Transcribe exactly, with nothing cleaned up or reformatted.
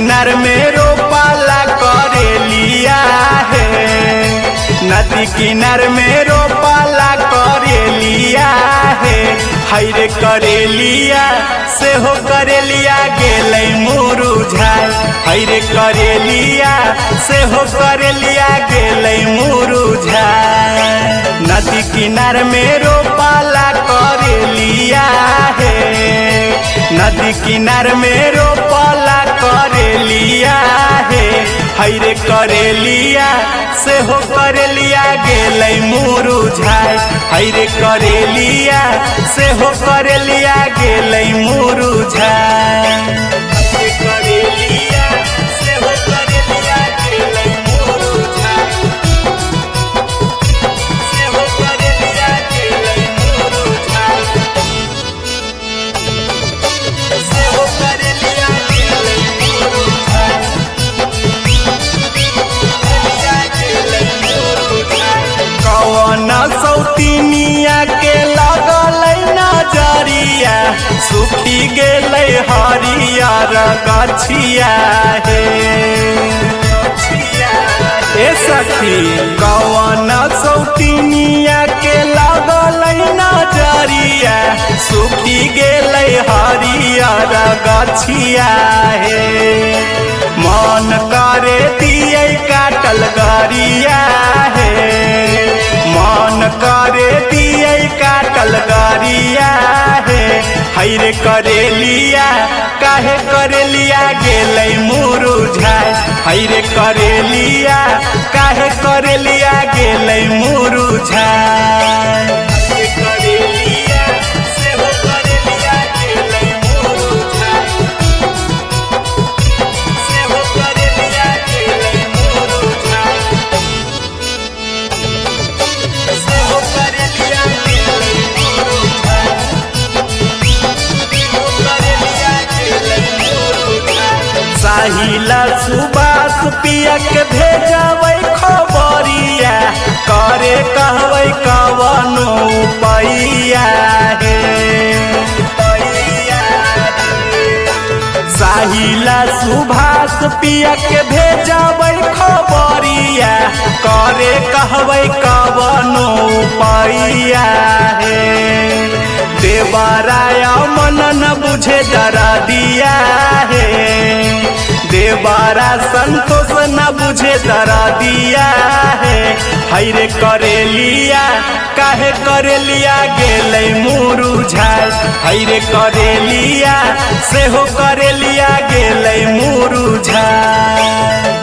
किनार में रोपाला करेलिया है, नदी किनार में रोपाला करेलिया है। हैरे करेलिया से हो करेलिया गेलै मुरुझाय, हैरे करेलिया से हो करेलिया गेलै मुरुझाय। नदी किनार में रोपाला करेलिया है, नदी किनार में रोपाला करेलिया है। हैरे करेलिया से हो करेलिया गेलै मुरुझाय, हैरे करेलिया से हो करेलिया गेलै मुरुझाय। हैरे करेलिया से हो करेलिया गेलै मुरुझाय, से हो करेलिया गेलै मुरुझाय, से हो करेलिया गेलै मुरुझाय। कौन सौतीनिया के लगलै नजरिया, सुखी गेलै हरियर गछिया हे। ए सखी कौन सौतीनिया के लगलै नजरिया, सुखी गेलै हरियर गछिया हे। मन करे दियै काटल गरिया है, मन करे दियै काटल गरिया है। हैरे करेलिया काहे करेलिया गेलै मुरुझाय, हैरे करेलिया काहे करेलिया गेलै मुरुझाय। हैरे करेलिया से हो करेलिया गेलै मुरुझाय, से हो करेलिया गेलै मुरुझाय, से हो करेलिया गेलै मुरुझाय, हो करेलिया गेलै मुरुझाय। साहिला सुबास पिया के भेजबै खबरिया, करे कहबै कवनो पैया हे। साहिला सुभाष पिया के भेजबै खबरिया, करे कहबै कवनो पैया हे। देवराया मन न बुझे दरदिया है, देवरा संतोष न बुझे दरदिया है। हैरे करेलिया काहे करेलिया गेलै मुरुझाय, हैरे करेलिया से हो करेलिया गेलै मुरुझाय।